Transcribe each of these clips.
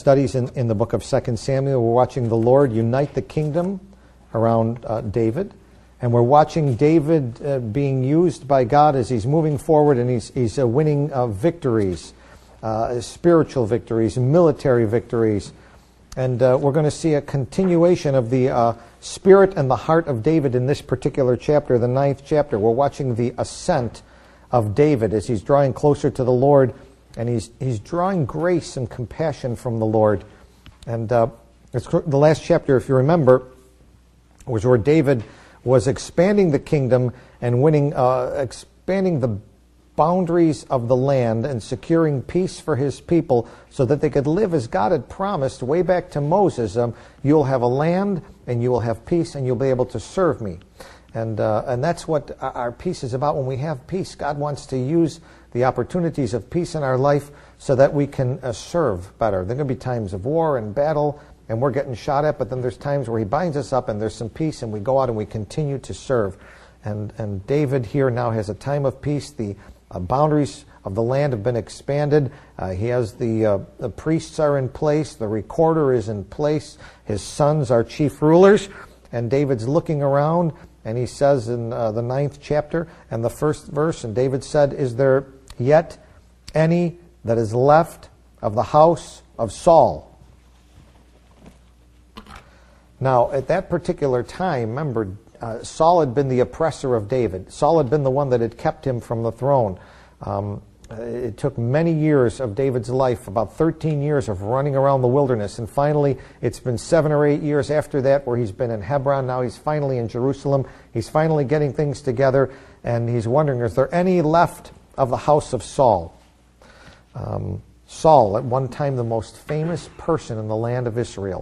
studies in the book of 2 Samuel. We're watching the Lord unite the kingdom around David. And we're watching David being used by God as he's moving forward, and he's winning victories, spiritual victories, military victories. And we're going to see a continuation of the spirit and the heart of David in this particular chapter, the 9th chapter. We're watching the ascent of David as he's drawing closer to the Lord, and he's drawing grace and compassion from the Lord. And it's the last chapter, if you remember, was where David was expanding the kingdom and expanding the boundaries of the land and securing peace for his people so that they could live as God had promised way back to Moses. You'll have a land and you will have peace and you'll be able to serve me. And that's what our peace is about. When we have peace, God wants to use the opportunities of peace in our life so that we can serve better. There are going to be times of war and battle, and we're getting shot at, but then there's times where he binds us up and there's some peace and we go out and we continue to serve. And David here now has a time of peace. The boundaries of the land have been expanded. He has the priests are in place. The recorder is in place. His sons are chief rulers. And David's looking around, and he says in the 9th chapter and the 1st verse, and David said, "Is there yet any that is left of the house of Saul?" Now, at that particular time, remember, Saul had been the oppressor of David. Saul had been the one that had kept him from the throne. It took many years of David's life, about 13 years of running around the wilderness. And finally, it's been 7 or 8 years after that where he's been in Hebron. Now he's finally in Jerusalem. He's finally getting things together. And he's wondering, is there any left of the house of Saul? Saul, at one time the most famous person in the land of Israel.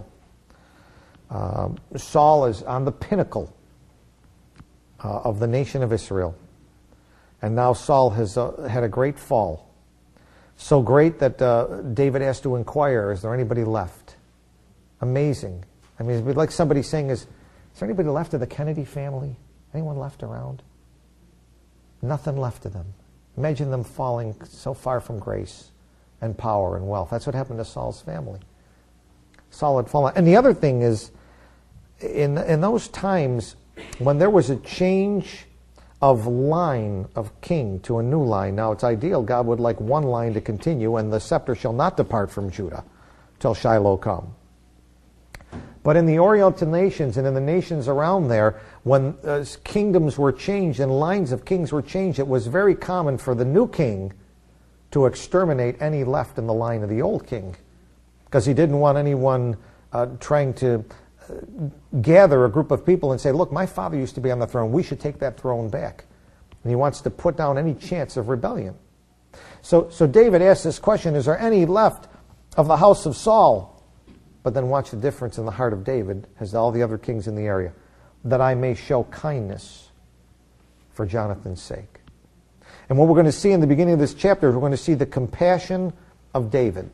Saul is on the pinnacle of the nation of Israel. And now Saul has had a great fall. So great that David has to inquire, is there anybody left? Amazing. I mean, it'd be like somebody saying, is there anybody left of the Kennedy family? Anyone left around? Nothing left of them. Imagine them falling so far from grace and power and wealth. That's what happened to Saul's family. Saul had fallen. And the other thing is, in those times, when there was a change of line of king to a new line, now it's ideal, God would like one line to continue, and the scepter shall not depart from Judah till Shiloh come. But in the Oriental nations and in the nations around there, when kingdoms were changed and lines of kings were changed, it was very common for the new king to exterminate any left in the line of the old king, because he didn't want anyone trying to gather a group of people and say, look, my father used to be on the throne. We should take that throne back. And he wants to put down any chance of rebellion. So David asks this question, is there any left of the house of Saul? But then watch the difference in the heart of David, as all the other kings in the area, that I may show kindness for Jonathan's sake. And what we're going to see in the beginning of this chapter is we're going to see the compassion of David.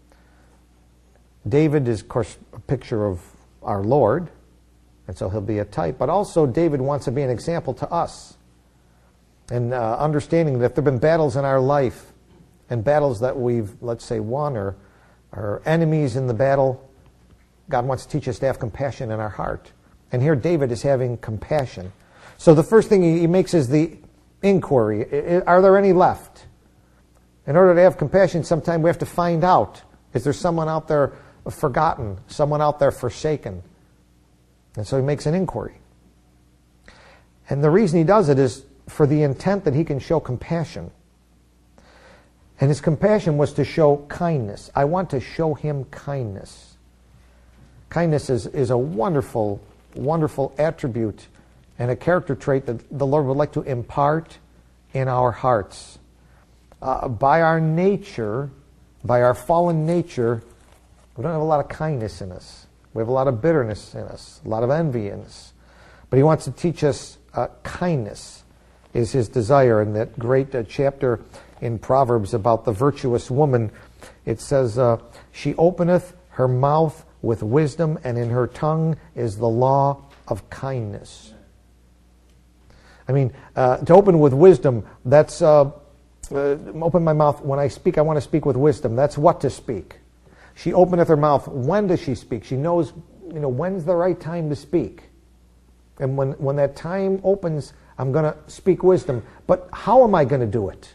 David is, of course, a picture of our Lord, and so he'll be a type. But also David wants to be an example to us. And understanding that if there have been battles in our life, and battles that we've, let's say, won, or enemies in the battle, God wants to teach us to have compassion in our heart. And here David is having compassion. So the first thing he makes is the inquiry. Are there any left? In order to have compassion, sometimes we have to find out. Is there someone out there forgotten, someone out there forsaken? And so he makes an inquiry. And the reason he does it is for the intent that he can show compassion. And his compassion was to show kindness. I want to show him kindness. Kindness is a wonderful, wonderful attribute and a character trait that the Lord would like to impart in our hearts. By our nature, by our fallen nature, we don't have a lot of kindness in us. We have a lot of bitterness in us, a lot of envy in us. But he wants to teach us kindness is his desire. In that great chapter in Proverbs about the virtuous woman, it says, she openeth her mouth with wisdom, and in her tongue is the law of kindness. I mean, to open with wisdom, that's open my mouth. When I speak, I want to speak with wisdom. That's what to speak. She openeth her mouth. When does she speak? She knows, when's the right time to speak. And when that time opens, I'm going to speak wisdom. But how am I going to do it?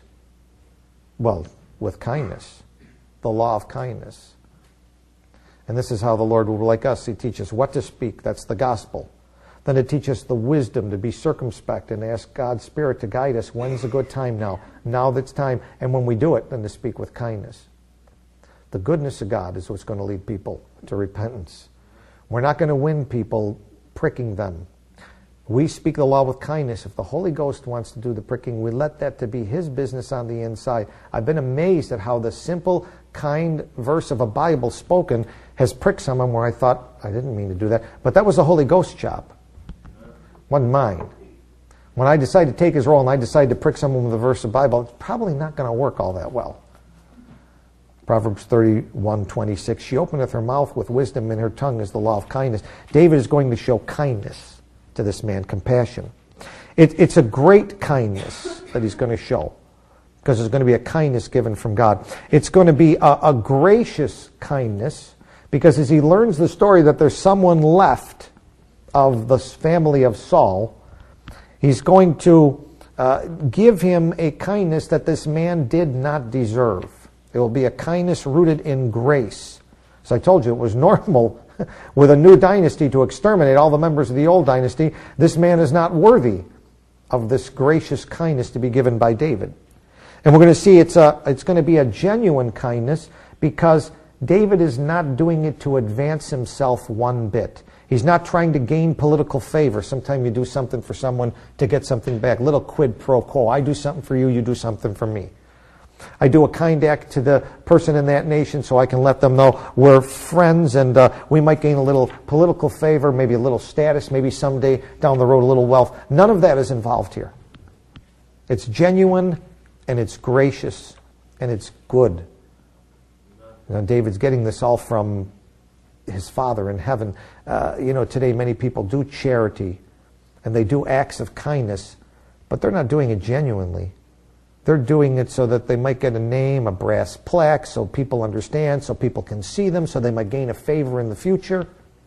Well, with kindness. The law of kindness. And this is how the Lord will, like us, He teaches what to speak. That's the gospel. Then it teaches the wisdom to be circumspect and ask God's Spirit to guide us. When's a good time now? Now that's time. And when we do it, then to speak with kindness. The goodness of God is what's going to lead people to repentance. We're not going to win people pricking them. We speak the law with kindness. If the Holy Ghost wants to do the pricking, we let that to be His business on the inside. I've been amazed at how the simple, kind verse of a Bible spoken has pricked someone where I thought, I didn't mean to do that. But that was the Holy Ghost job. Wasn't mine. When I decide to take His role and I decide to prick someone with a verse of Bible, it's probably not going to work all that well. Proverbs 31:26, she openeth her mouth with wisdom, and her tongue is the law of kindness. David is going to show kindness to this man, compassion. It's a great kindness that he's going to show, because there's going to be a kindness given from God. It's going to be a gracious kindness, because as he learns the story that there's someone left of the family of Saul, he's going to give him a kindness that this man did not deserve. It will be a kindness rooted in grace. As I told you, it was normal with a new dynasty to exterminate all the members of the old dynasty. This man is not worthy of this gracious kindness to be given by David. And we're going to see it's going to be a genuine kindness, because David is not doing it to advance himself one bit. He's not trying to gain political favor. Sometimes you do something for someone to get something back. Little quid pro quo. I do something for you, you do something for me. I do a kind act to the person in that nation so I can let them know we're friends, and we might gain a little political favor, maybe a little status, maybe someday down the road a little wealth. None of that is involved here. It's genuine, and it's gracious, and it's good. David's getting this all from his Father in heaven. Today many people do charity, and they do acts of kindness, but they're not doing it genuinely. They're doing it so that they might get a name, a brass plaque, so people understand, so people can see them, so they might gain a favor in the future.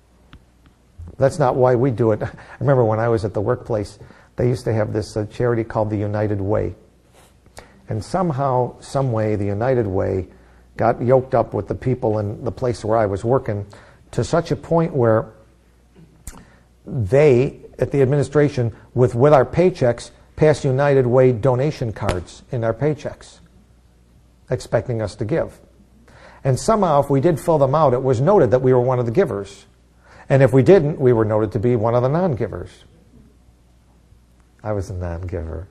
That's not why we do it. I remember when I was at the workplace, they used to have this charity called the United Way. And somehow, some way, the United Way got yoked up with the people in the place where I was working to such a point where they, at the administration, with our paychecks, pass United Way donation cards in our paychecks, expecting us to give. And somehow, if we did fill them out, it was noted that we were one of the givers. And if we didn't, we were noted to be one of the non-givers. I was a non-giver.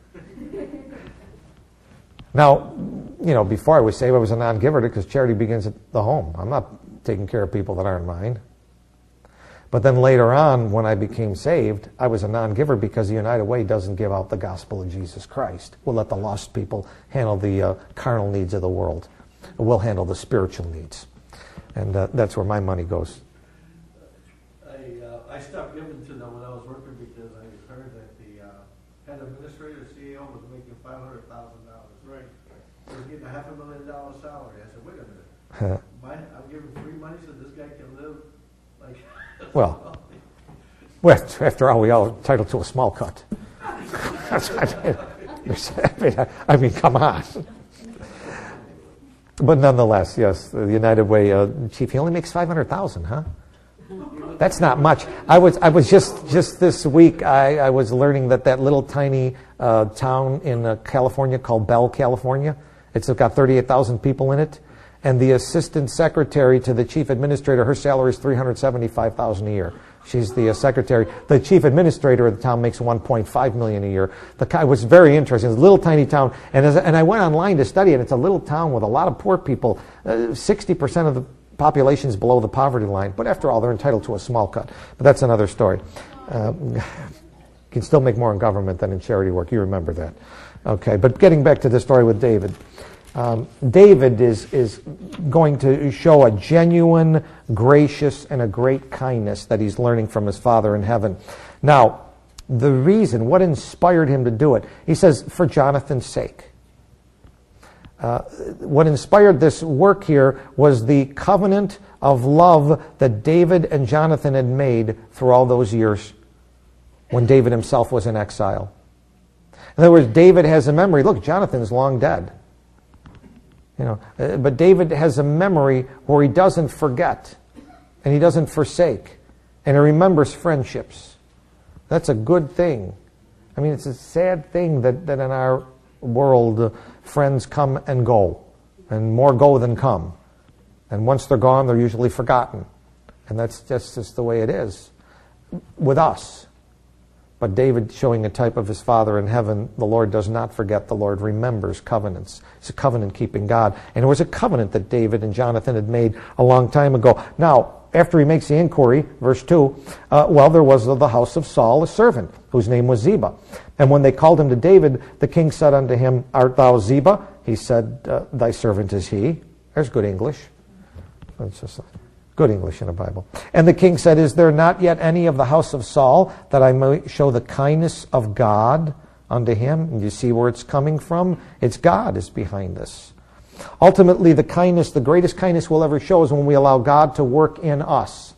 Now, before I was saved, I was a non-giver because charity begins at the home. I'm not taking care of people that aren't mine. But then later on, when I became saved, I was a non-giver because the United Way doesn't give out the gospel of Jesus Christ. We'll let the lost people handle the carnal needs of the world. We'll handle the spiritual needs. And that's where my money goes. I stopped giving to them when I was working because I heard that the head administrator, CEO, was making $500,000. Right. He was getting a $500,000 salary. I said, wait a minute. I'm giving free money so this guy can live like... Well, after all, we all entitled to a small cut. I mean, come on. But nonetheless, yes, the United Way chief, he only makes $500,000, huh? That's not much. I was just this week, I was learning that little tiny town in California called Bell, California, it's got 38,000 people in it. And the assistant secretary to the chief administrator, her salary is $375,000 a year. She's the secretary. The chief administrator of the town makes $1.5 million a year. It was very interesting. It's a little tiny town. And I went online to study it. It's a little town with a lot of poor people. 60% of the population is below the poverty line. But after all, they're entitled to a small cut. But that's another story. You can still make more in government than in charity work. You remember that. Okay, but getting back to the story with David. David is going to show a genuine, gracious, and a great kindness that he's learning from his Father in heaven. Now, the reason, what inspired him to do it? He says, for Jonathan's sake. what inspired this work here was the covenant of love that David and Jonathan had made through all those years when David himself was in exile. In other words, David has a memory. Look, Jonathan's long dead. But David has a memory where he doesn't forget and he doesn't forsake and he remembers friendships. That's a good thing. I mean, it's a sad thing that in our world, friends come and go, and more go than come. And once they're gone, they're usually forgotten. And that's just the way it is with us. But David, showing a type of his Father in heaven, the Lord does not forget. The Lord remembers covenants. He's a covenant-keeping God. And it was a covenant that David and Jonathan had made a long time ago. Now, after he makes the inquiry, verse 2, there was of the house of Saul a servant, whose name was Ziba. And when they called him to David, the king said unto him, Art thou Ziba? He said, Thy servant is he. There's good English. It's just good English in the Bible. And the king said, Is there not yet any of the house of Saul, that I may show the kindness of God unto him? And you see where it's coming from? It's God is behind this. Ultimately, the greatest kindness we'll ever show is when we allow God to work in us.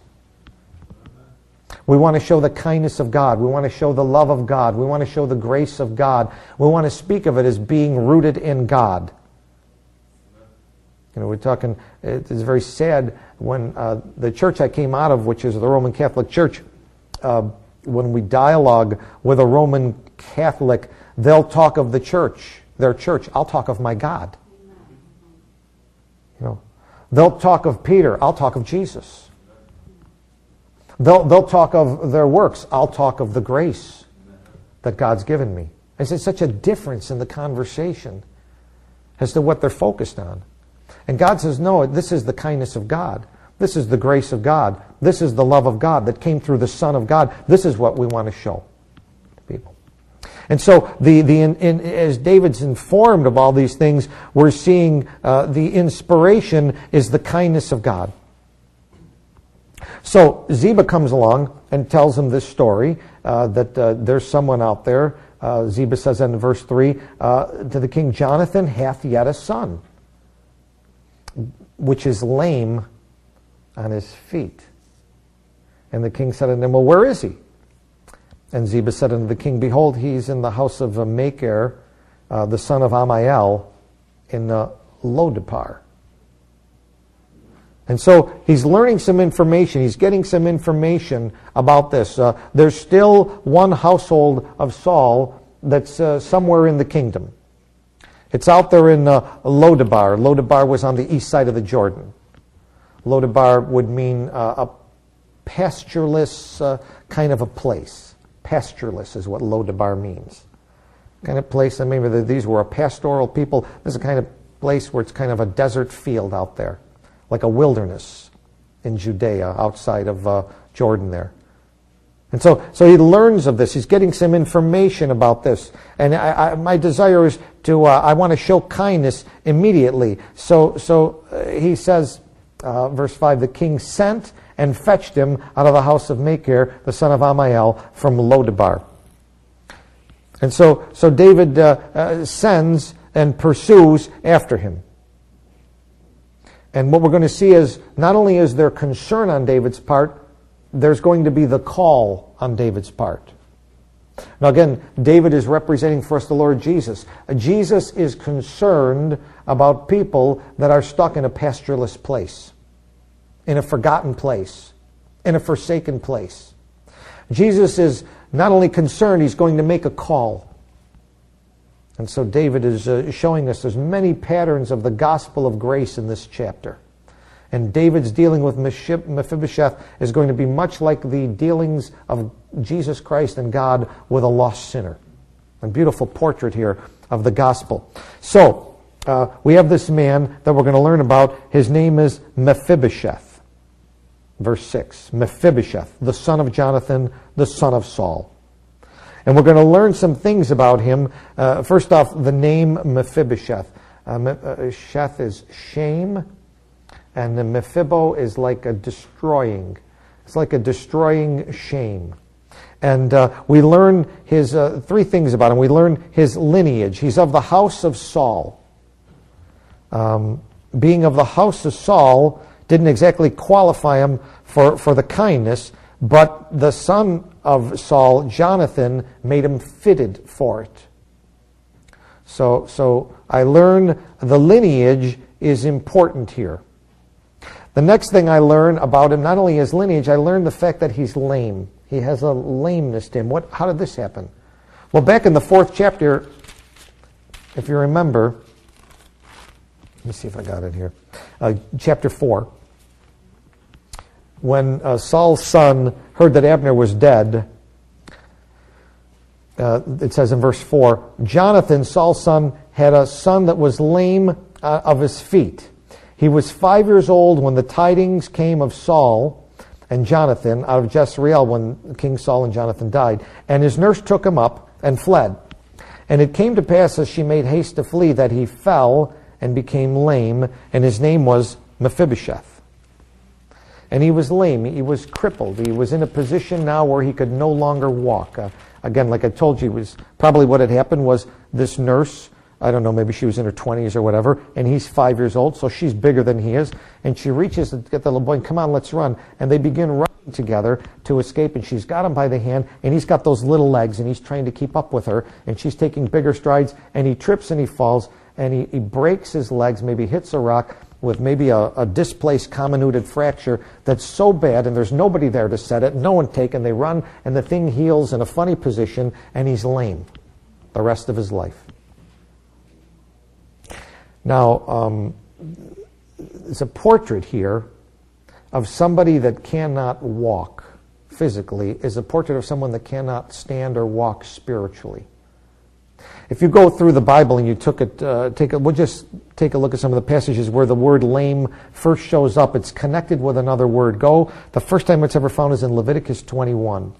We want to show the kindness of God. We want to show the love of God. We want to show the grace of God. We want to speak of it as being rooted in God. We're talking, it's very sad when the church I came out of, which is the Roman Catholic Church, when we dialogue with a Roman Catholic, they'll talk of the church, their church. I'll talk of my God. They'll talk of Peter. I'll talk of Jesus. They'll talk of their works. I'll talk of the grace that God's given me. It's such a difference in the conversation as to what they're focused on. And God says, no, this is the kindness of God. This is the grace of God. This is the love of God that came through the Son of God. This is what we want to show to people. And so as David's informed of all these things, we're seeing the inspiration is the kindness of God. So Ziba comes along and tells him this story, that there's someone out there. Ziba says in verse 3, to the king, Jonathan hath yet a son, which is lame on his feet. And the king said unto him, well, where is he? And Ziba said unto the king, behold, he's in the house of Machir, the son of Amiel, in Lodebar. And so he's learning some information. He's getting some information about this. There's still one household of Saul that's somewhere in the kingdom. It's out there in Lodebar. Lodebar was on the east side of the Jordan. Lodebar would mean a pastureless kind of a place. Pastureless is what Lodebar means. Kind of place, and maybe these were a pastoral people. This is a kind of place where it's kind of a desert field out there, like a wilderness in Judea, outside of Jordan there. And so he learns of this. He's getting some information about this. And my desire is I want to show kindness immediately. So he says, verse 5, the king sent and fetched him out of the house of Machir, the son of Amiel, from Lodebar. And so David sends and pursues after him. And what we're going to see is, not only is there concern on David's part, there's going to be the call on David's part. Now again, David is representing for us the Lord Jesus. Jesus is concerned about people that are stuck in a pastureless place, in a forgotten place, in a forsaken place. Jesus is not only concerned, he's going to make a call. And so David is showing us there's many patterns of the gospel of grace in this chapter. And David's dealing with Mephibosheth is going to be much like the dealings of Jesus Christ and God with a lost sinner. A beautiful portrait here of the gospel. So, we have this man that we're going to learn about. His name is Mephibosheth. Verse 6. Mephibosheth, the son of Jonathan, the son of Saul. And we're going to learn some things about him. First off, the name Mephibosheth. Sheth is shame. And the Mephibo is like a destroying. It's like a destroying shame. And we learn his three things about him. We learn his lineage. He's of the house of Saul. being of the house of Saul didn't exactly qualify him for the kindness, but the son of Saul, Jonathan, made him fitted for it. So I learn the lineage is important here. The next thing I learn about him, not only his lineage, I learn the fact that he's lame. He has a lameness to him. How did this happen? Well, back in the 4th chapter, if you remember, let me see if I got it here. Chapter 4. When Saul's son heard that Abner was dead, it says in verse 4, Jonathan, Saul's son, had a son that was lame of his feet. He was 5 years old when the tidings came of Saul and Jonathan out of Jezreel when King Saul and Jonathan died. And his nurse took him up and fled. And it came to pass as she made haste to flee that he fell and became lame, and his name was Mephibosheth. And he was lame. He was crippled. He was in a position now where he could no longer walk. Again, like I told you, was probably what had happened was this nurse, I don't know, maybe she was in her 20s or whatever, and he's 5 years old, so she's bigger than he is, and she reaches to get the little boy, and come on, let's run. And they begin running together to escape, and she's got him by the hand, and he's got those little legs, and he's trying to keep up with her, and she's taking bigger strides, and he trips and he falls, and he breaks his legs, maybe hits a rock with maybe a displaced comminuted fracture that's so bad, and there's nobody there to set it, no one taken. They run, and the thing heals in a funny position, and he's lame the rest of his life. Now, there's a portrait here of somebody that cannot walk physically, is a portrait of someone that cannot stand or walk spiritually. If you go through the Bible and you we'll just take a look at some of the passages where the word lame first shows up. It's connected with another word. The first time it's ever found is in Leviticus 21.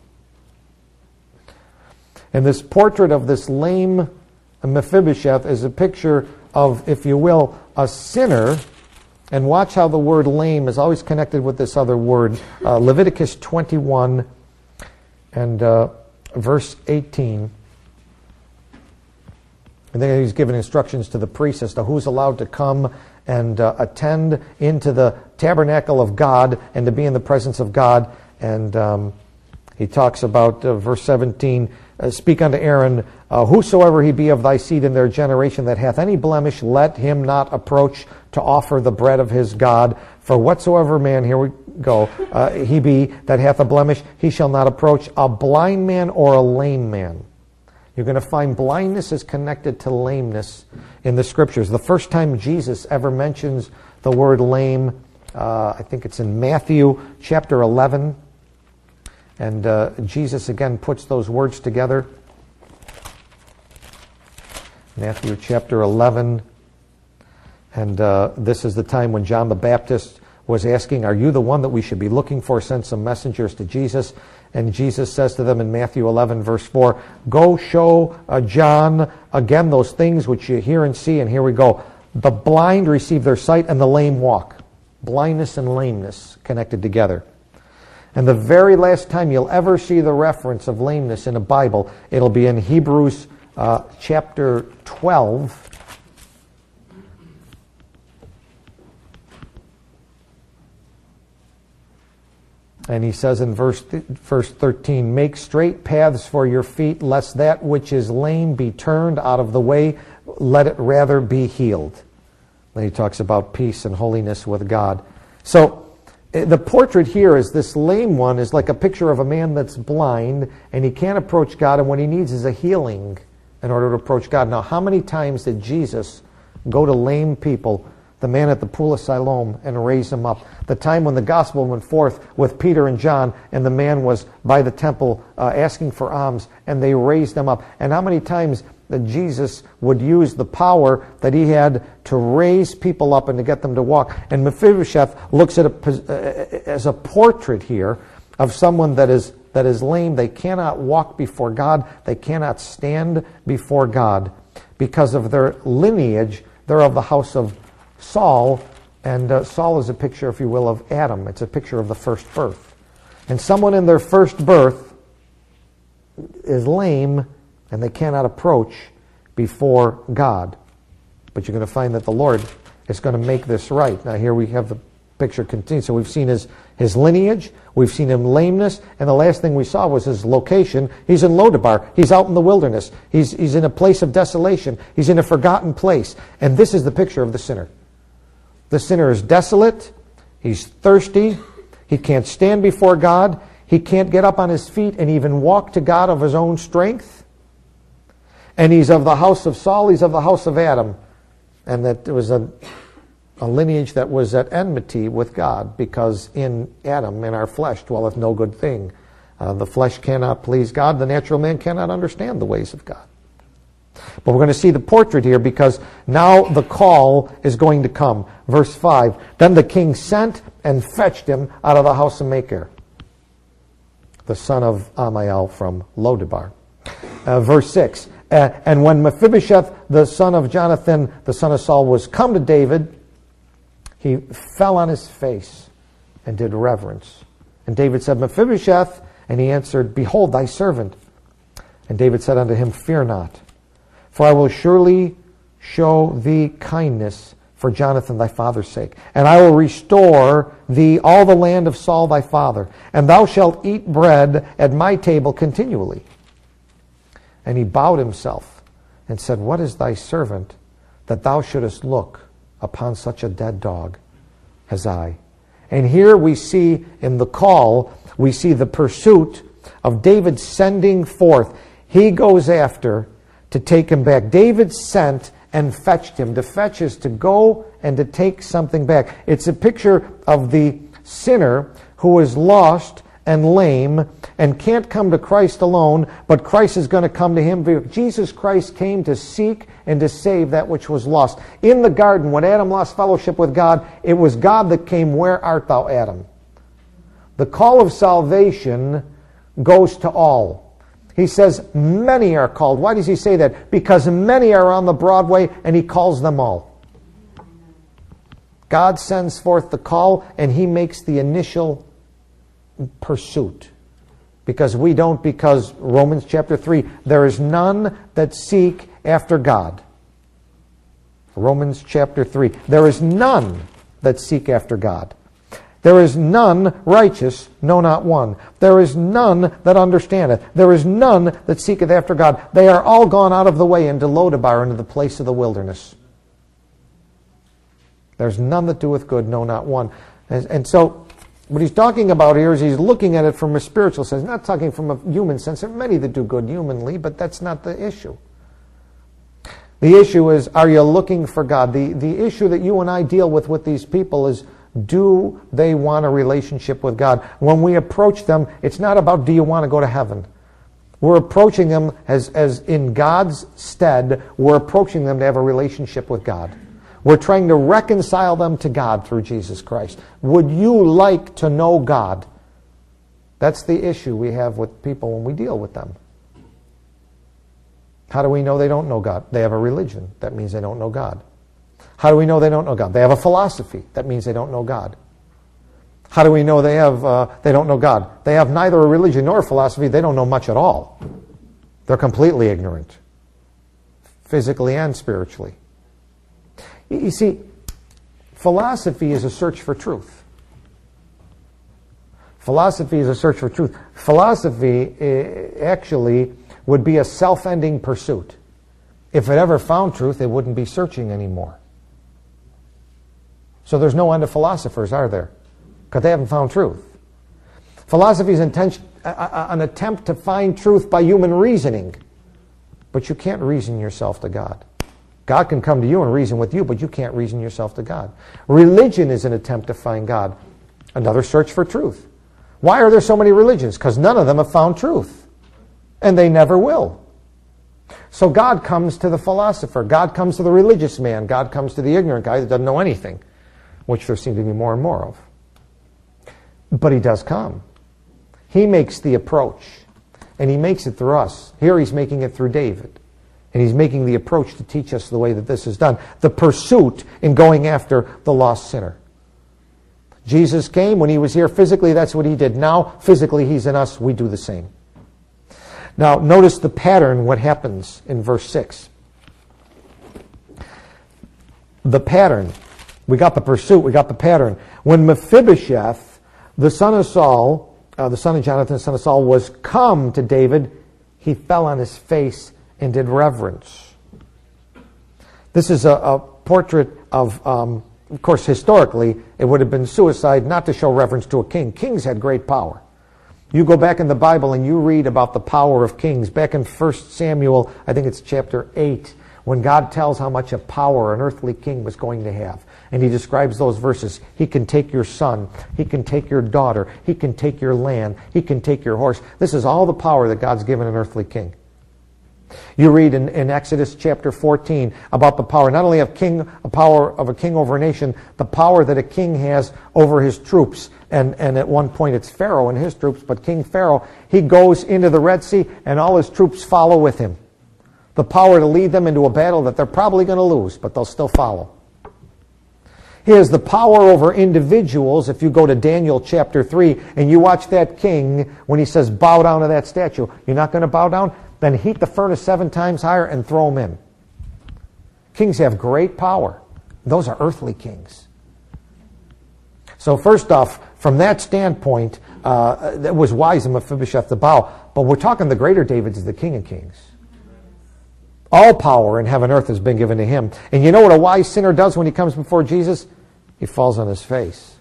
And this portrait of this lame Mephibosheth is a picture of, if you will, a sinner. And watch how the word lame is always connected with this other word. Leviticus 21 and verse 18. And then he's given instructions to the priests as to who's allowed to come and attend into the tabernacle of God and to be in the presence of God. And he talks about verse 17, speak unto Aaron, whosoever he be of thy seed in their generation that hath any blemish, let him not approach to offer the bread of his God. For whatsoever man, here we go, he be that hath a blemish, he shall not approach a blind man or a lame man. You're going to find blindness is connected to lameness in the Scriptures. The first time Jesus ever mentions the word lame, I think it's in Matthew chapter 11. And Jesus again puts those words together. Matthew chapter 11. And this is the time when John the Baptist was asking, are you the one that we should be looking for? Send some messengers to Jesus. And Jesus says to them in Matthew 11, verse 4, go show John again those things which you hear and see. And here we go. The blind receive their sight and the lame walk. Blindness and lameness connected together. And the very last time you'll ever see the reference of lameness in a Bible, it'll be in Hebrews chapter 12. And he says in verse 13, make straight paths for your feet, lest that which is lame be turned out of the way, let it rather be healed. Then he talks about peace and holiness with God. So the portrait here is this lame one is like a picture of a man that's blind and he can't approach God, and what he needs is a healing in order to approach God. Now, how many times did Jesus go to lame people, the man at the pool of Siloam, and raise him up? The time when the gospel went forth with Peter and John, and the man was by the temple asking for alms, and they raised him up. And how many times that Jesus would use the power that he had to raise people up and to get them to walk. And Mephibosheth looks at it as a portrait here of someone that is lame. They cannot walk before God. They cannot stand before God because of their lineage. They're of the house of Saul, and Saul is a picture, if you will, of Adam. It's a picture of the first birth. And someone in their first birth is lame, and they cannot approach before God. But you're going to find that the Lord is going to make this right. Now here we have the picture continued. So we've seen his lineage, we've seen him lameness, and the last thing we saw was his location. He's in Lodabar. He's out in the wilderness. He's in a place of desolation. He's in a forgotten place. And this is the picture of the sinner. The sinner is desolate. He's thirsty. He can't stand before God. He can't get up on his feet and even walk to God of his own strength. And he's of the house of Saul. He's of the house of Adam. And that it was a lineage that was at enmity with God, because in Adam, in our flesh, dwelleth no good thing. The flesh cannot please God. The natural man cannot understand the ways of God. But we're going to see the portrait here, because now the call is going to come. Verse 5, then the king sent and fetched him out of the house of Machir, the son of Amiel from Lodabar. Verse 6, and when Mephibosheth, the son of Jonathan, the son of Saul, was come to David, he fell on his face and did reverence. And David said, Mephibosheth, and he answered, behold, thy servant. And David said unto him, fear not, for I will surely show thee kindness for Jonathan thy father's sake. And I will restore thee all the land of Saul thy father, and thou shalt eat bread at my table continually. And he bowed himself and said, what is thy servant, that thou shouldest look upon such a dead dog as I? And here we see in the call, we see the pursuit of David sending forth. He goes after to take him back. David sent and fetched him. To fetch is to go and to take something back. It's a picture of the sinner who is lost and lame and can't come to Christ alone, but Christ is going to come to him. Jesus Christ came to seek and to save that which was lost. In the garden, when Adam lost fellowship with God, it was God that came, where art thou, Adam? The call of salvation goes to all. He says, many are called. Why does he say that? Because many are on the broad way, and he calls them all. God sends forth the call, and he makes the initial pursuit. Because we don't, because Romans chapter 3, there is none that seek after God. Romans chapter 3, there is none that seek after God. There is none righteous, no, not one. There is none that understandeth. There is none that seeketh after God. They are all gone out of the way into Lodabar, into the place of the wilderness. There's none that doeth good, no, not one. And so, what he's talking about here is he's looking at it from a spiritual sense, not talking from a human sense. There are many that do good humanly, but that's not the issue. The issue is, are you looking for God? The issue that you and I deal with these people is, do they want a relationship with God? When we approach them, it's not about, do you want to go to heaven? We're approaching them as in God's stead, we're approaching them to have a relationship with God. We're trying to reconcile them to God through Jesus Christ. Would you like to know God? That's the issue we have with people when we deal with them. How do we know they don't know God? They have a religion. That means they don't know God. How do we know they don't know God? They have a philosophy. That means they don't know God. How do we know they don't know God? They have neither a religion nor a philosophy. They don't know much at all. They're completely ignorant, physically and spiritually. You see, philosophy is a search for truth. Philosophy is a search for truth. Philosophy actually would be a self-ending pursuit. If it ever found truth, it wouldn't be searching anymore. So there's no end of philosophers, are there? Because they haven't found truth. Philosophy is an attempt to find truth by human reasoning. But you can't reason yourself to God. God can come to you and reason with you, but you can't reason yourself to God. Religion is an attempt to find God. Another search for truth. Why are there so many religions? Because none of them have found truth. And they never will. So God comes to the philosopher. God comes to the religious man. God comes to the ignorant guy that doesn't know anything, which there seem to be more and more of. But he does come. He makes the approach. And he makes it through us. Here he's making it through David. And he's making the approach to teach us the way that this is done. The pursuit in going after the lost sinner. Jesus came when he was here physically. That's what he did. Now, physically, he's in us. We do the same. Now, notice the pattern, what happens in verse 6. The pattern. We got the pursuit. We got the pattern. When Mephibosheth, the son of Saul, the son of Jonathan, the son of Saul, was come to David, he fell on his face and did reverence. This is a portrait of course, historically, it would have been suicide not to show reverence to a king. Kings had great power. You go back in the Bible and you read about the power of kings. Back in 1 Samuel, I think it's chapter 8, when God tells how much of power an earthly king was going to have. And he describes those verses. He can take your son. He can take your daughter. He can take your land. He can take your horse. This is all the power that God's given an earthly king. You read in Exodus chapter 14 about the power, not only of a power of a king over a nation, the power that a king has over his troops. And at one point it's Pharaoh and his troops, but King Pharaoh, he goes into the Red Sea and all his troops follow with him. The power to lead them into a battle that they're probably going to lose, but they'll still follow. He has the power over individuals. If you go to Daniel chapter 3 and you watch that king, when he says, bow down to that statue, you're not going to bow down? Then heat the furnace 7 times higher and throw them in. Kings have great power. Those are earthly kings. So first off, from that standpoint, it was wise of Mephibosheth to bow. But we're talking the greater David is the King of Kings. All power in heaven and earth has been given to him. And you know what a wise sinner does when he comes before Jesus? He falls on his face.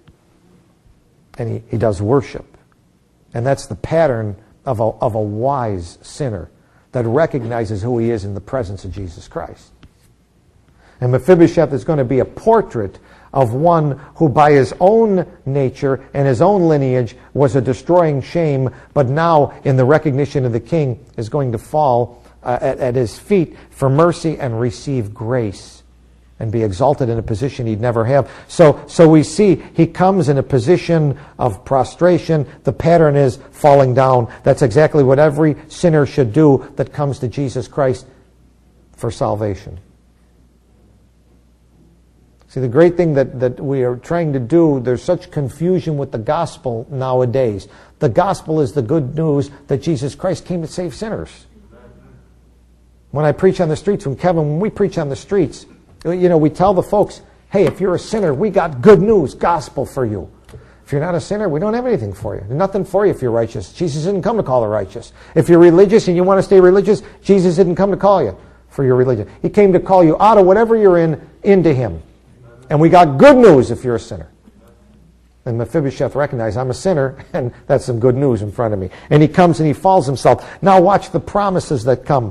And he does worship. And that's the pattern of a wise sinner that recognizes who he is in the presence of Jesus Christ. And Mephibosheth is going to be a portrait of one who by his own nature and his own lineage was a destroying shame, but now in the recognition of the king is going to fall at his feet for mercy and receive grace and be exalted in a position he'd never have. So we see he comes in a position of prostration. The pattern is falling down. That's exactly what every sinner should do that comes to Jesus Christ for salvation. See, the great thing that we are trying to do, there's such confusion with the gospel nowadays. The gospel is the good news that Jesus Christ came to save sinners. When I preach on the streets, when we preach on the streets, we tell the folks, hey, if you're a sinner, we got good news, gospel for you. If you're not a sinner, we don't have anything for you. There's nothing for you if you're righteous. Jesus didn't come to call the righteous. If you're religious and you want to stay religious, Jesus didn't come to call you for your religion. He came to call you out of whatever you're in, into him. And we got good news if you're a sinner. And Mephibosheth recognized, I'm a sinner, and that's some good news in front of me. And he comes and he falls himself. Now watch the promises that come.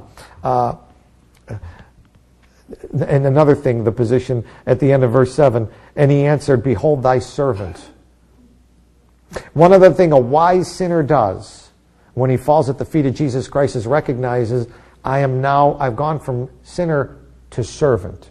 And another thing, the position at the end of verse 7, and he answered, behold thy servant. One other thing a wise sinner does when he falls at the feet of Jesus Christ is recognizes, I've gone from sinner to servant.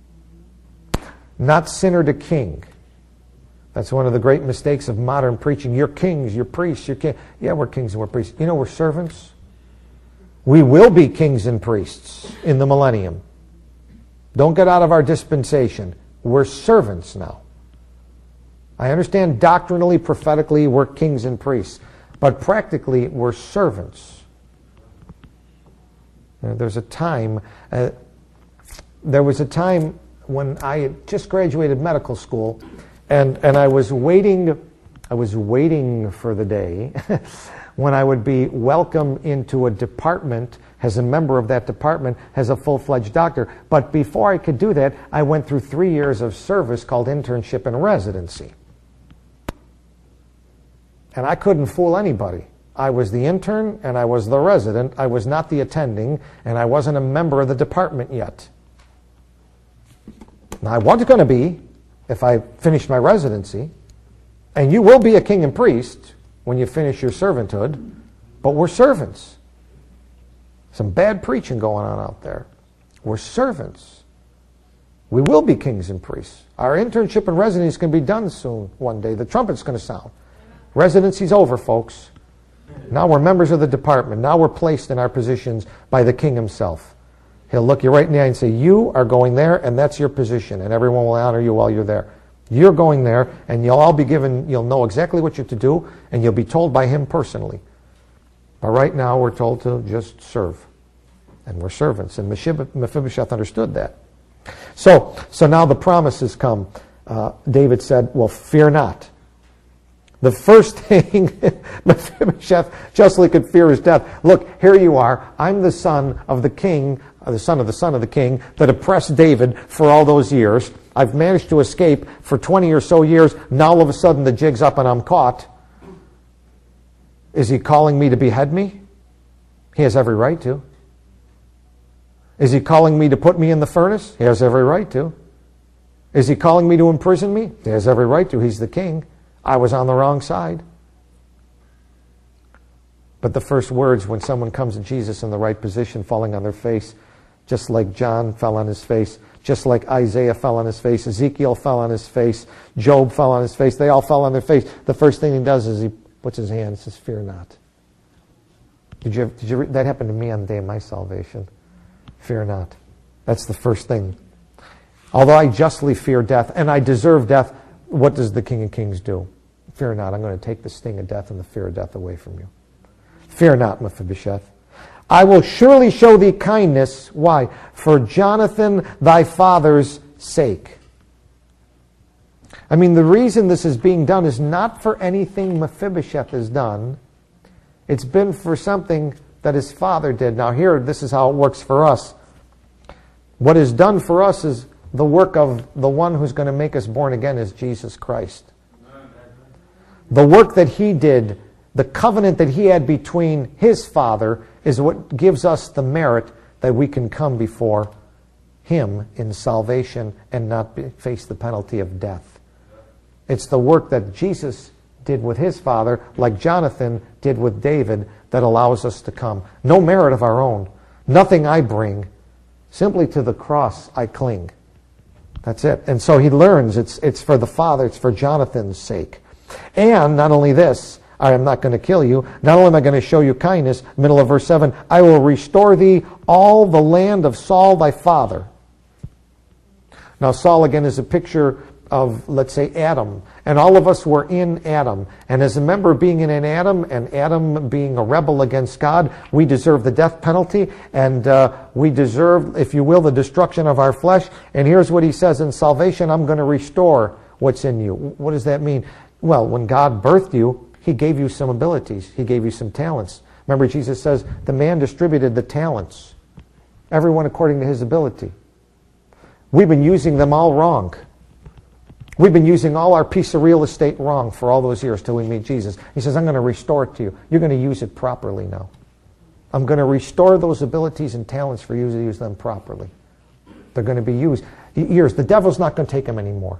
Not sinner to king. That's one of the great mistakes of modern preaching. You're kings, you're priests, you're king. Yeah, we're kings and we're priests. We're servants. We will be kings and priests in the millennium. Don't get out of our dispensation. We're servants now. I understand doctrinally, prophetically, we're kings and priests. But practically, we're servants. There was a time when I had just graduated medical school, and I was waiting for the day when I would be welcome into a department as a member of that department as a full-fledged doctor. But before I could do that, I went through 3 years of service called internship and residency. And I couldn't fool anybody. I was the intern and I was the resident. I was not the attending, and I wasn't a member of the department yet. Now, I was going to be if I finished my residency, and you will be a king and priest when you finish your servanthood, but we're servants. Some bad preaching going on out there. We're servants. We will be kings and priests. Our internship and residency is going to be done soon, one day. The trumpet's going to sound. Residency's over, folks. Now we're members of the department. Now we're placed in our positions by the king himself. He'll look you right in the eye and say, you are going there, and that's your position, and everyone will honor you while you're there. You're going there, and you'll all be given, you'll know exactly what you're to do, and you'll be told by him personally. But right now, we're told to just serve. And we're servants. And Mephibosheth understood that. So now the promises come. David said, well, fear not. The first thing Mephibosheth justly could fear is death. Look, here you are. I'm the son of the king, the son of the king that oppressed David for all those years. I've managed to escape for 20 or so years. Now all of a sudden the jig's up and I'm caught. Is he calling me to behead me? He has every right to. Is he calling me to put me in the furnace? He has every right to. Is he calling me to imprison me? He has every right to. He's the king. I was on the wrong side. But the first words when someone comes to Jesus in the right position, falling on their face, just like John fell on his face, just like Isaiah fell on his face, Ezekiel fell on his face, Job fell on his face, they all fell on their face. The first thing he does is he puts his hand and says, fear not. That happened to me on the day of my salvation. Fear not. That's the first thing. Although I justly fear death, and I deserve death, what does the King of Kings do? Fear not. I'm going to take the sting of death and the fear of death away from you. Fear not, Mephibosheth. I will surely show thee kindness. Why? For Jonathan thy father's sake. I mean, the reason this is being done is not for anything Mephibosheth has done. It's been for something that his father did. Now here, this is how it works for us. What is done for us is the work of the one who's going to make us born again is Jesus Christ. The work that he did, the covenant that he had between his Father, is what gives us the merit that we can come before him in salvation and not face the penalty of death. It's the work that Jesus did with his Father, like Jonathan did with David, that allows us to come. No merit of our own. Nothing I bring. Simply to the cross I cling. That's it. And so he learns it's for the Father, it's for Jonathan's sake. And not only this, I am not going to kill you. Not only am I going to show you kindness, middle of verse 7, I will restore thee all the land of Saul thy father. Now Saul again is a picture of, let's say, Adam. And all of us were in Adam. And as a member being in Adam, and Adam being a rebel against God, we deserve the death penalty, and we deserve, if you will, the destruction of our flesh. And here's what he says in salvation, I'm going to restore what's in you. What does that mean? Well, when God birthed you, he gave you some abilities. He gave you some talents. Remember, Jesus says, the man distributed the talents, everyone according to his ability. We've been using them all wrong. We've been using all our piece of real estate wrong for all those years till we meet Jesus. He says, I'm going to restore it to you. You're going to use it properly now. I'm going to restore those abilities and talents for you to use them properly. They're going to be used. Years. The devil's not going to take them anymore.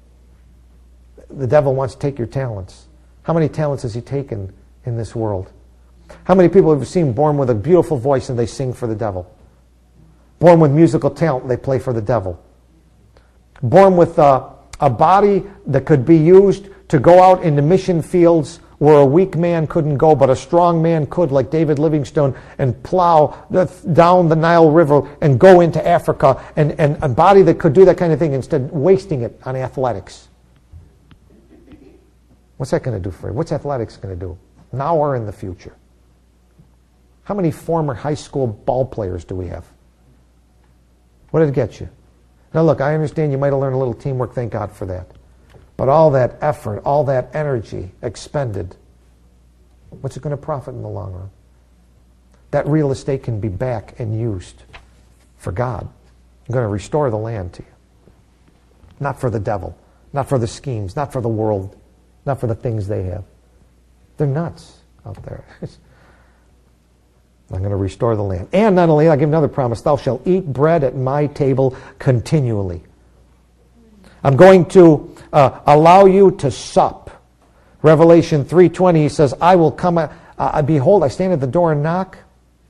The devil wants to take your talents. How many talents has he taken in this world? How many people have you seen born with a beautiful voice and they sing for the devil? Born with musical talent, they play for the devil. Born with a body that could be used to go out into mission fields where a weak man couldn't go, but a strong man could, like David Livingstone, and plow down the Nile River and go into Africa, and a body that could do that kind of thing instead of wasting it on athletics. What's that going to do for you? What's athletics going to do now or in the future? How many former high school ball players do we have? What did it get you? Now look, I understand you might have learned a little teamwork, thank God for that. But all that effort, all that energy expended, what's it going to profit in the long run? That real estate can be back and used for God. I'm going to restore the land to you. Not for the devil, not for the schemes, not for the world, not for the things they have. They're nuts out there. I'm going to restore the land. And not only, I'll give another promise, thou shalt eat bread at my table continually. I'm going to allow you to sup. Revelation 3:20, he says, I will come, behold, I stand at the door and knock.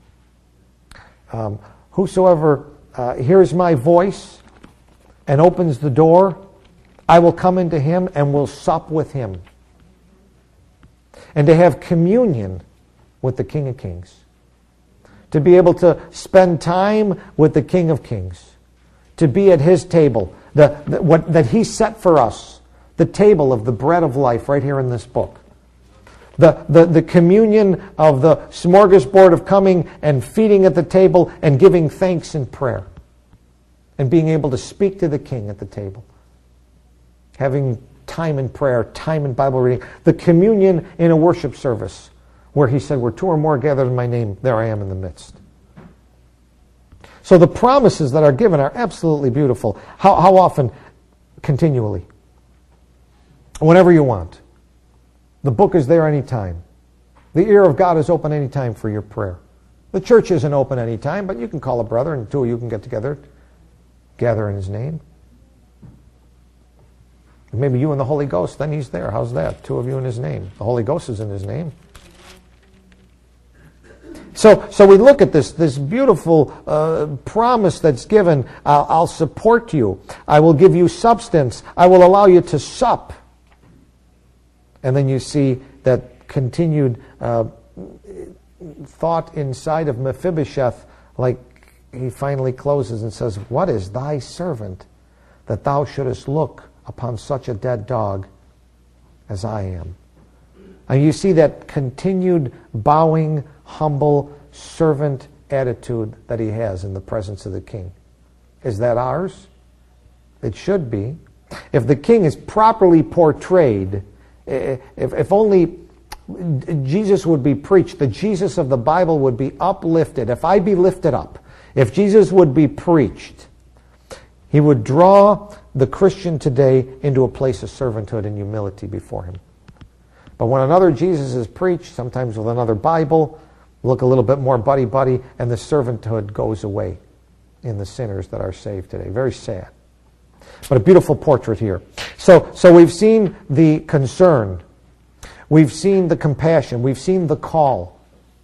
Whosoever hears my voice and opens the door, I will come into him and will sup with him. And to have communion with the King of Kings. To be able to spend time with the King of Kings. To be at his table. What that he set for us. The table of the bread of life right here in this book. The communion of the smorgasbord of coming and feeding at the table and giving thanks in prayer. and being able to speak to the king at the table. Having time in prayer, time in Bible reading, the communion in a worship service where he said, where two or more gathered in my name, there I am in the midst. So the promises that are given are absolutely beautiful. How often? Continually. Whenever you want. The book is there anytime. The ear of God is open anytime for your prayer. The church isn't open anytime, but you can call a brother and two of you can get together, gather in his name. Maybe you and the Holy Ghost, then he's there. How's that? Two of you in his name. The Holy Ghost is in his name. So we look at this beautiful promise that's given. I'll support you. I will give you substance. I will allow you to sup. And then you see that continued thought inside of Mephibosheth, like he finally closes and says, what is thy servant that thou shouldest look upon such a dead dog as I am? And you see that continued bowing, humble, servant attitude that he has in the presence of the king. Is that ours? It should be. If the king is properly portrayed, if only Jesus would be preached, the Jesus of the Bible would be uplifted. If I be lifted up, if Jesus would be preached, he would draw the Christian today into a place of servanthood and humility before him. But when another Jesus is preached, sometimes with another Bible, look a little bit more buddy-buddy, and the servanthood goes away in the sinners that are saved today. Very sad. But a beautiful portrait here. So we've seen the concern. We've seen the compassion. We've seen the call.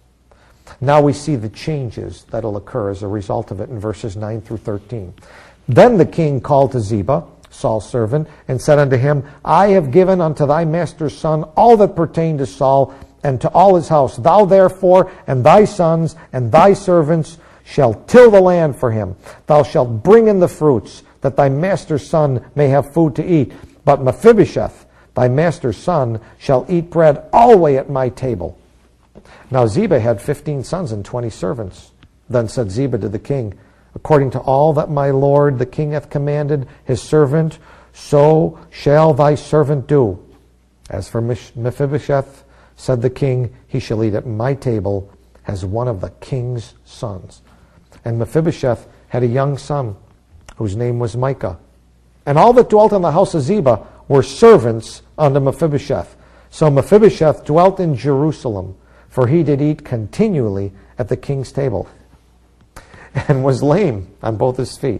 Now we see the changes that will occur as a result of it in verses 9 through 13. Then the king called to Ziba, Saul's servant, and said unto him, I have given unto thy master's son all that pertained to Saul and to all his house. Thou therefore and thy sons and thy servants shall till the land for him. Thou shalt bring in the fruits, that thy master's son may have food to eat. But Mephibosheth, thy master's son, shall eat bread always at my table. Now Ziba had 15 sons and 20 servants. Then said Ziba to the king, according to all that my lord the king hath commanded his servant, so shall thy servant do. As for Mephibosheth, said the king, he shall eat at my table as one of the king's sons. And Mephibosheth had a young son, whose name was Micah. And all that dwelt in the house of Ziba were servants unto Mephibosheth. So Mephibosheth dwelt in Jerusalem, for he did eat continually at the king's table, and was lame on both his feet.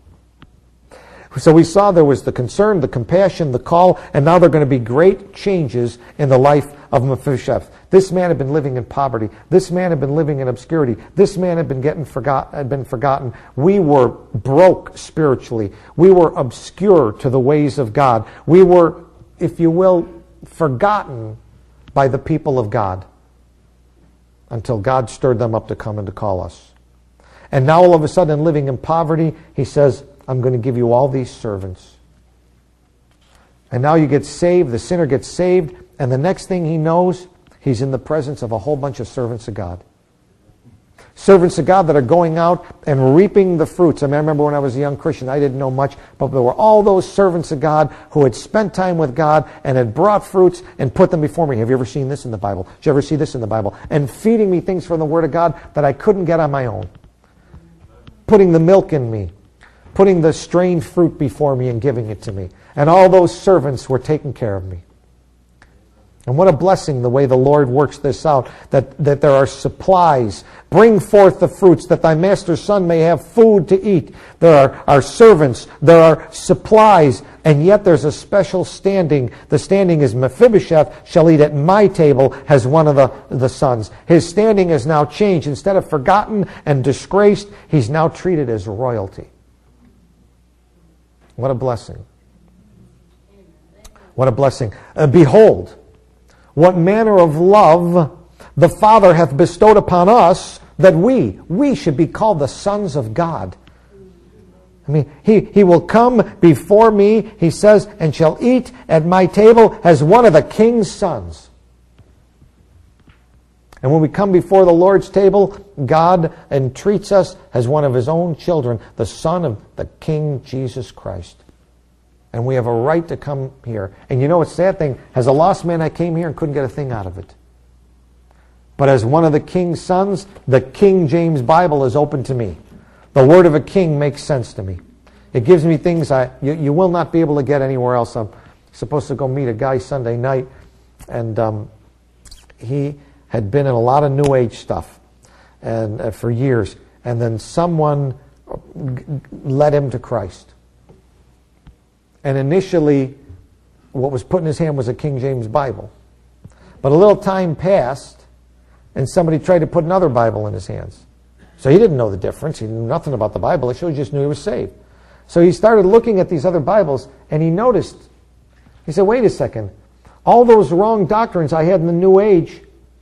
So we saw there was the concern, the compassion, the call, and now there are going to be great changes in the life of Mephibosheth. This man had been living in poverty. This man had been living in obscurity. This man had been forgotten. We were broke spiritually. We were obscure to the ways of God. We were, if you will, forgotten by the people of God until God stirred them up to come and to call us. And now all of a sudden, living in poverty, he says, I'm going to give you all these servants. And now you get saved, the sinner gets saved, and the next thing he knows, he's in the presence of a whole bunch of servants of God. Servants of God that are going out and reaping the fruits. I remember when I was a young Christian, I didn't know much, but there were all those servants of God who had spent time with God and had brought fruits and put them before me. Have you ever seen this in the Bible? Did you ever see this in the Bible? And feeding me things from the Word of God that I couldn't get on my own. Putting the milk in me. Putting the strained fruit before me and giving it to me. And all those servants were taking care of me. And what a blessing the way the Lord works this out, that there are supplies. Bring forth the fruits, that thy master's son may have food to eat. There are servants, there are supplies, and yet there's a special standing. The standing is Mephibosheth shall eat at my table as one of the sons. His standing is now changed. Instead of forgotten and disgraced, he's now treated as royalty. What a blessing. What a blessing. Behold, what manner of love the Father hath bestowed upon us, that we should be called the sons of God. I mean, he will come before me, he says, and shall eat at my table as one of the king's sons. And when we come before the Lord's table, God entreats us as one of His own children, the Son of the King Jesus Christ. And we have a right to come here. And you know what's the sad thing? As a lost man, I came here and couldn't get a thing out of it. But as one of the King's sons, the King James Bible is open to me. The word of a king makes sense to me. It gives me things you will not be able to get anywhere else. I'm supposed to go meet a guy Sunday night, and he had been in a lot of New Age stuff and for years. And then someone led him to Christ. And initially, what was put in his hand was a King James Bible. But a little time passed, and somebody tried to put another Bible in his hands. So he didn't know the difference. He knew nothing about the Bible. He just knew he was saved. So he started looking at these other Bibles, and he noticed, he said, wait a second, all those wrong doctrines I had in the New Age,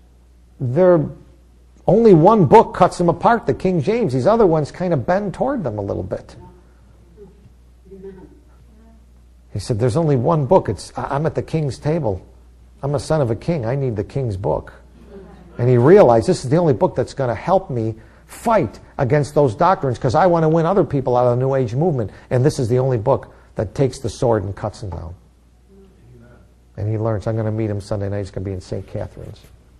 only one book cuts them apart, the King James. These other ones kind of bend toward them a little bit. He said, there's only one book. I'm at the king's table. I'm a son of a king. I need the king's book. And he realized this is the only book that's going to help me fight against those doctrines, because I want to win other people out of the New Age movement. And this is the only book that takes the sword and cuts them down. And he learns. I'm going to meet him Sunday night. He's going to be in St. Catherine's.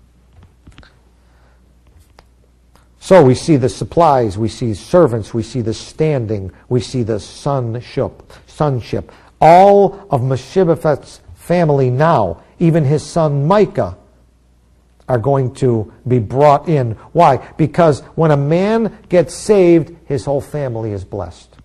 So we see the supplies, we see servants, we see the standing, we see the sonship. All of Mephibosheth's family now, even his son Micah, are going to be brought in. Why? Because when a man gets saved, his whole family is blessed.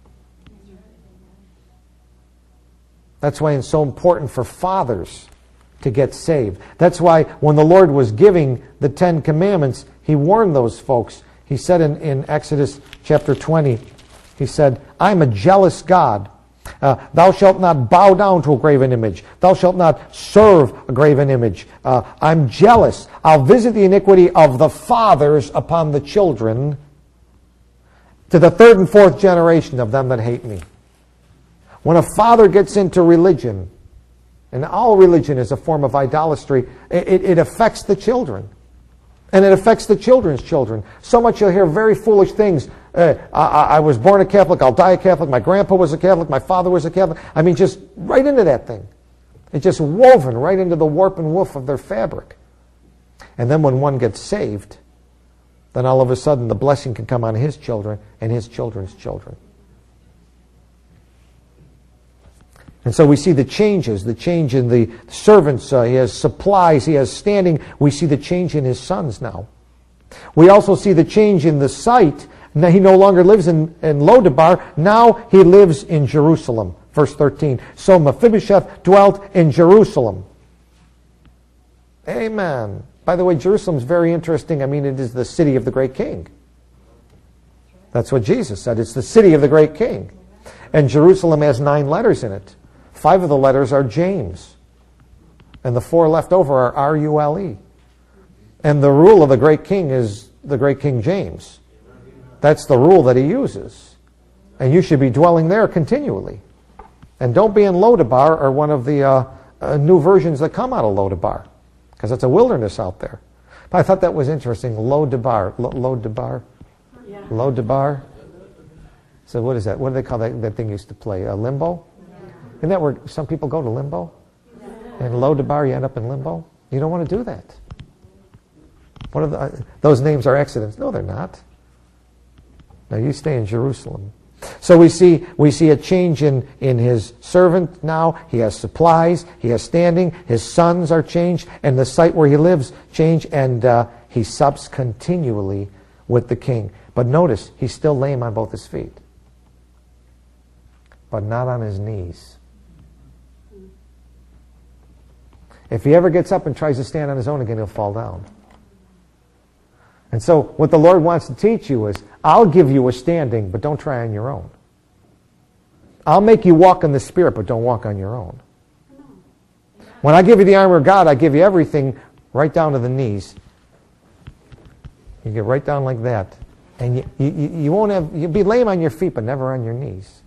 That's why it's so important for fathers to get saved. That's why when the Lord was giving the 10 Commandments, He warned those folks. He said in Exodus chapter 20, He said, I'm a jealous God. Thou shalt not bow down to a graven image. Thou shalt not serve a graven image. I'm jealous. I'll visit the iniquity of the fathers upon the children to the third and fourth generation of them that hate me. When a father gets into religion, and all religion is a form of idolatry, it affects the children. And it affects the children's children. So much you'll hear very foolish things. I was born a Catholic, I'll die a Catholic, my grandpa was a Catholic, my father was a Catholic. I mean, just right into that thing. It's just woven right into the warp and woof of their fabric. And then when one gets saved, then all of a sudden the blessing can come on his children and his children's children. And so we see the changes, the change in the servants. He has supplies, he has standing. We see the change in his sons now. We also see the change in the site. Now he no longer lives in Lodabar. Now he lives in Jerusalem. Verse 13. So Mephibosheth dwelt in Jerusalem. Amen. By the way, Jerusalem is very interesting. I mean, it is the city of the great king. That's what Jesus said. It's the city of the great king. And Jerusalem has 9 letters in it. 5 of the letters are James. And the 4 left over are R-U-L-E. And the rule of the great king is the great King James. That's the rule that he uses. And you should be dwelling there continually. And don't be in Lodabar or one of the new versions that come out of Lodabar, because it's a wilderness out there. But I thought that was interesting. Lodabar. Lodabar? Yeah. Lodabar? So what is that? What do they call that thing used to play? Limbo? Isn't that where some people go to limbo? And Lodabar, you end up in limbo? You don't want to do that. What are those names are accidents. No, they're not. Now you stay in Jerusalem. So we see a change in his servant now. He has supplies. He has standing. His sons are changed. And the site where he lives changed. And he sups continually with the king. But notice, he's still lame on both his feet. But not on his knees. If he ever gets up and tries to stand on his own again, he'll fall down. And so what the Lord wants to teach you is, I'll give you a standing, but don't try on your own. I'll make you walk in the Spirit, but don't walk on your own. When I give you the armor of God, I give you everything right down to the knees. You get right down like that. And you won't have, you'll be lame on your feet, but never on your knees.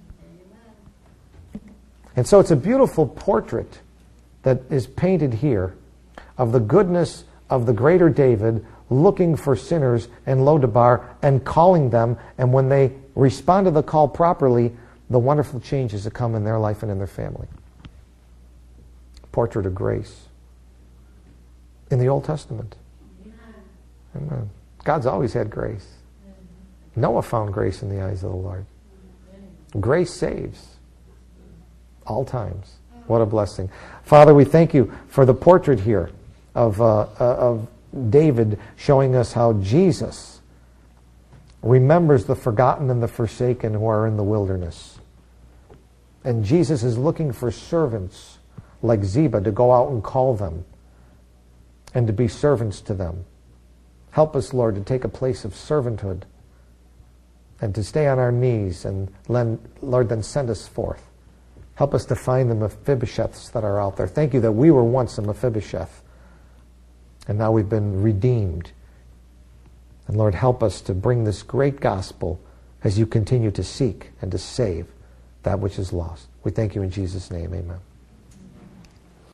And so it's a beautiful portrait that is painted here of the goodness of the greater David looking for sinners in Lodabar and calling them, and when they respond to the call properly, the wonderful changes that come in their life and in their family. Portrait of grace in the Old Testament. Amen. God's always had grace. Noah found grace in the eyes of the Lord. Grace saves. All times. What a blessing. Father, we thank you for the portrait here of David, showing us how Jesus remembers the forgotten and the forsaken who are in the wilderness. And Jesus is looking for servants like Ziba to go out and call them and to be servants to them. Help us, Lord, to take a place of servanthood and to stay on our knees, and Lord, then send us forth. Help us to find the Mephibosheths that are out there. Thank you that we were once a Mephibosheth, and now we've been redeemed. And Lord, help us to bring this great gospel as you continue to seek and to save that which is lost. We thank you in Jesus' name. Amen.